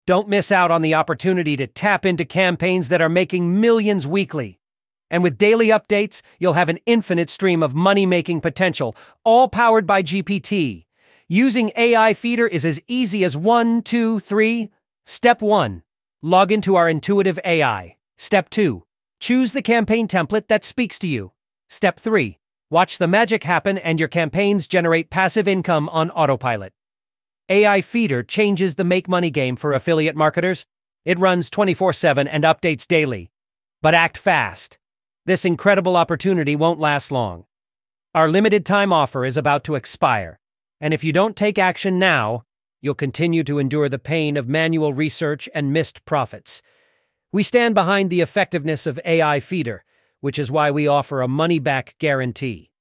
Don't miss out on the opportunity to tap into campaigns that are making millions weekly. And with daily updates, you'll have an infinite stream of money-making potential, all powered by GPT. Using AI Feeder is as easy as 1, 2, 3. Step 1. Log into our intuitive AI. Step 2. Choose the campaign template that speaks to you. Step 3. Watch the magic happen and your campaigns generate passive income on autopilot. AI Feeder changes the make money game for affiliate marketers. It runs 24/7 and updates daily. But act fast. This incredible opportunity won't last long. Our limited time offer is about to expire, and if you don't take action now, you'll continue to endure the pain of manual research and missed profits. We stand behind the effectiveness of AI Feeder, which is why we offer a money-back guarantee.